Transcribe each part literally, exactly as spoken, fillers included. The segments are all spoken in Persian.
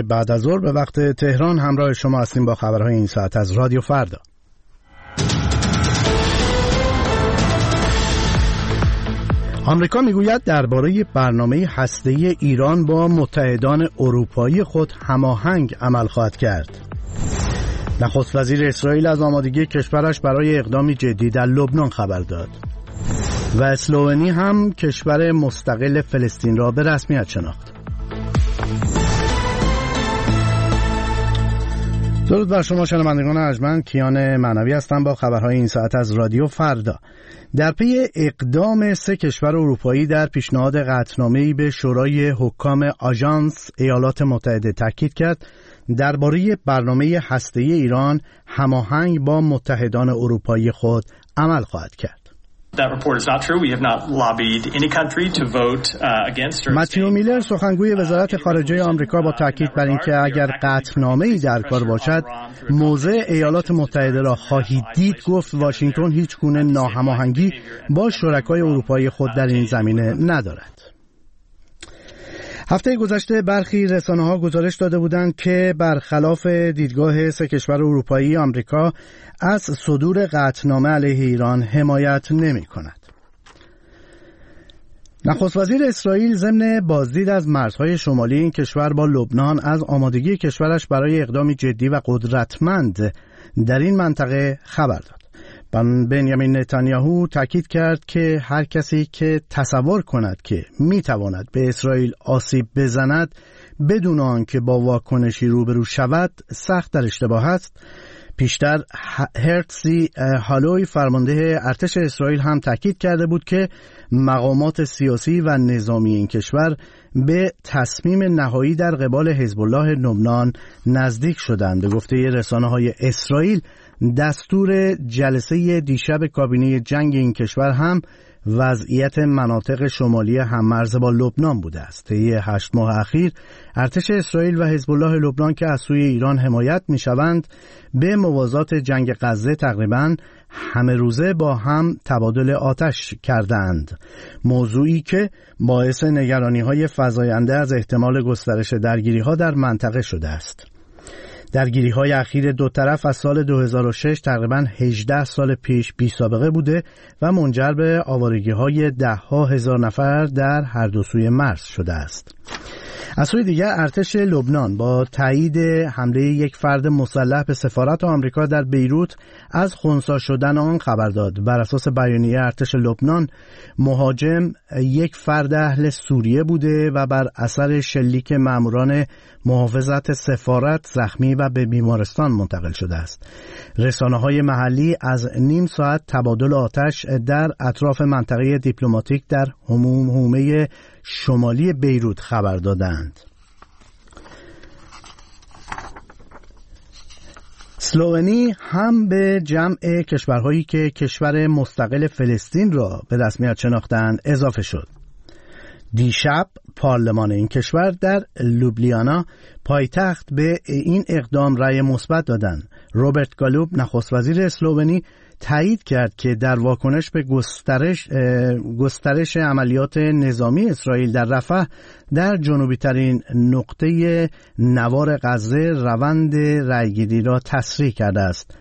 بعد از ظهر به وقت تهران همراه شما هستیم با خبرهای این ساعت از رادیو فردا. آمریکا میگوید درباره برنامه هسته‌ای ایران با متحدان اروپایی خود هماهنگ عمل خواهد کرد. نخست وزیر اسرائیل از آمادگی کشورش برای اقدامی جدی در لبنان خبر داد. و اسلوونی هم کشور مستقل فلسطین را به رسمیت شناخت. درود بر شما شنوندگان ارجمند، کیان معنوی هستم با خبرهای این ساعت از رادیو فردا. در پی اقدام سه کشور اروپایی در پیشنهاد قطعنامه‌ای به شورای حکام آژانس ایالات متحده تاکید کرد درباره برنامه هسته‌ای ایران هماهنگ با متحدان اروپایی خود عمل خواهد کرد. متیو میلر سخنگوی وزارت خارجه آمریکا با تاکید بر اینکه اگر قطعنامه‌ای در کار باشد موضع ایالات متحده را خواهید دید، گفت واشنگتن هیچ گونه ناهماهنگی با شرکای اروپایی خود در این زمینه ندارد. هفته گذشته برخی رسانه‌ها گزارش داده بودند که برخلاف دیدگاه سه کشور اروپایی، آمریکا از صدور قطعنامه علیه ایران حمایت نمی‌کند. نخست وزیر اسرائیل ضمن بازدید از مرزهای شمالی این کشور با لبنان از آمادگی کشورش برای اقدامی جدی و قدرتمند در این منطقه خبر داد. بنیامین نتانیاهو تاکید کرد که هر کسی که تصور کند که میتواند به اسرائیل آسیب بزند بدون آنکه با واکنشی روبرو شود سخت در اشتباه است. پیشتر هرتزی هالوی فرمانده ارتش اسرائیل هم تاکید کرده بود که مقامات سیاسی و نظامی این کشور به تصمیم نهایی در قبال حزب الله لبنان نزدیک شدند. به گفته رسانه‌های اسرائیل دستور جلسه دیشب کابینه جنگ این کشور هم وضعیت مناطق شمالی هممرز با لبنان بوده است. طی هشت ماه اخیر ارتش اسرائیل و حزب الله لبنان که از سوی ایران حمایت می‌شوند به موازات جنگ غزه تقریباً همه روزه با هم تبادل آتش کردند، موضوعی که باعث نگرانی‌های فزاینده از احتمال گسترش درگیری‌ها در منطقه شده است. درگیری‌های اخیر دو طرف از سال دو هزار و شش تقریباً هجده سال پیش بی سابقه بوده و منجر به آوارگی‌های ده‌ها هزار نفر در هر دو سوی مرز شده است. از سوی دیگر ارتش لبنان با تایید حمله یک فرد مسلح به سفارت آمریکا در بیروت از خنثی شدن آن خبر داد. بر اساس بیانیه ارتش لبنان، مهاجم یک فرد اهل سوریه بوده و بر اثر شلیک ماموران محافظت سفارت زخمی و به بیمارستان منتقل شده است. رسانه‌های محلی از نیم ساعت تبادل آتش در اطراف منطقه دیپلماتیک در حومه شمالی بیروت خبر دادند. اسلوونی هم به جمع کشورهایی که کشور مستقل فلسطین را به رسمیت شناختند اضافه شد. دیشب پارلمان این کشور در لوبلیانا پایتخت به این اقدام رأی مثبت دادند. روبرت گالوب نخست وزیر اسلوونی تایید کرد که در واکنش به گسترش گسترش عملیات نظامی اسرائیل در رفح در جنوبی ترین نقطه نوار غزه روند رأیگیری را تسریع کرده است.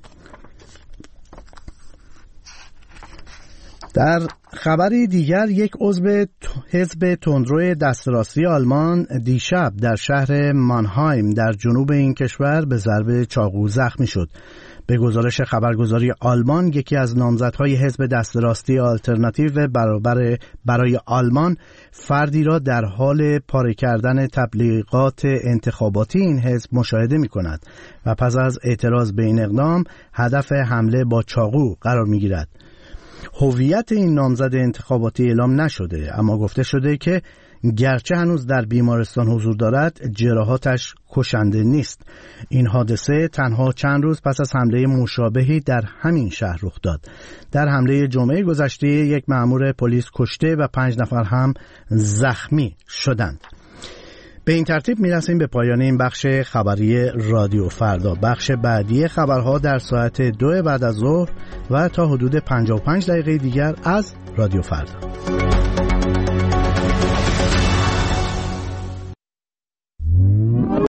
در خبری دیگر یک عضو حزب تندرو دست راستی آلمان دیشب در شهر مانهایم در جنوب این کشور به ضرب چاقو زخمی شد. به گزارش خبرگزاری آلمان، یکی از نامزدهای حزب دست راستی آلترناتیو برابر برای آلمان فردی را در حال پاره کردن تبلیغات انتخاباتی این حزب مشاهده می کند و پس از اعتراض به این اقدام هدف حمله با چاقو قرار می گیرد. هویت این نامزد انتخاباتی اعلام نشده، اما گفته شده که گرچه هنوز در بیمارستان حضور دارد، جراحاتش کشنده نیست. این حادثه تنها چند روز پس از حمله مشابهی در همین شهر رخ داد. در حمله جمعه گذشته یک مأمور پلیس کشته و پنج نفر هم زخمی شدند. به این ترتیب میرسیم به پایان این بخش خبری رادیو فردا. بخش بعدی خبرها در ساعت دو بعد از ظهر و تا حدود پنجاه و پنج دقیقه دیگر از رادیو فردا.